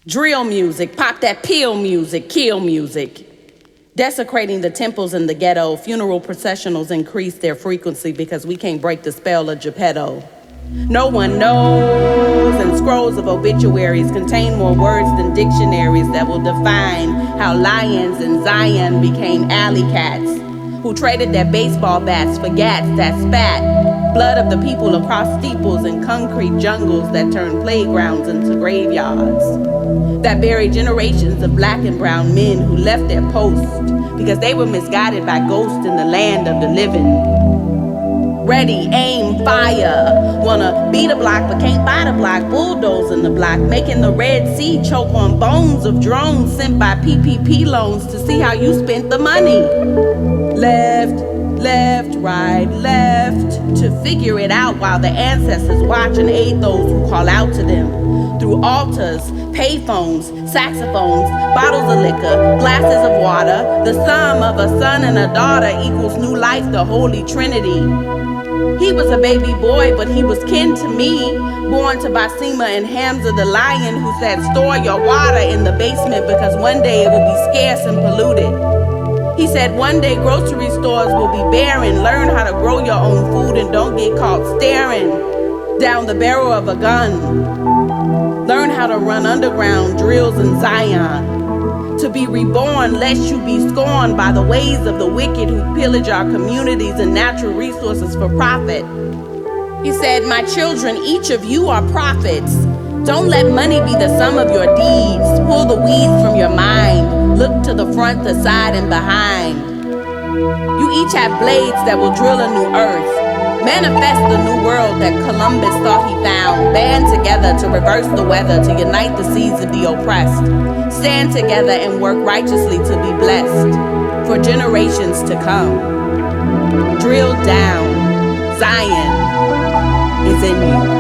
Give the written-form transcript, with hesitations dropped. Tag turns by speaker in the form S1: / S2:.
S1: Drill music, pop that pill music, kill music. Desecrating the temples in the ghetto, funeral processionals increase their frequency because we can't break the spell of Geppetto. No one knows, and scrolls of obituaries contain more words than dictionaries that will define how lions in Zion became alley cats, who traded their baseball bats for gats that spat blood of the people across steeples and concrete jungles that turned playgrounds into graveyards, that buried generations of black and brown men who left their posts because they were misguided by ghosts in the land of the living. Ready, aim, fire. Wanna beat a block but can't buy the block. Bulldozing the block, making the Red Sea choke on bones of drones sent by PPP loans to see how you spent the money. Left, left, right, left, to figure it out while the ancestors watch and aid those who call out to them. Through altars, payphones, saxophones, bottles of liquor, glasses of water, the sum of a son and a daughter equals new life, the Holy Trinity. He was a baby boy, but he was kin to me, born to Basima and Hamza the lion, who said, store your water in the basement because one day it will be scarce and polluted. He said one day grocery stores will be barren. Learn how to grow your own food and don't get caught staring down the barrel of a gun. Learn how to run underground drills in Zion. To be reborn lest you be scorned by the ways of the wicked who pillage our communities and natural resources for profit. He said, my children, each of you are prophets. Don't let money be the sum of your deeds. Pull the weeds from your mind. Look to the front, the side, and behind. You each have blades that will drill a new earth. Manifest the new world that Columbus thought he found. Band together to reverse the weather, to unite the seeds of the oppressed. Stand together and work righteously to be blessed for generations to come. Drill down. Zion is in you.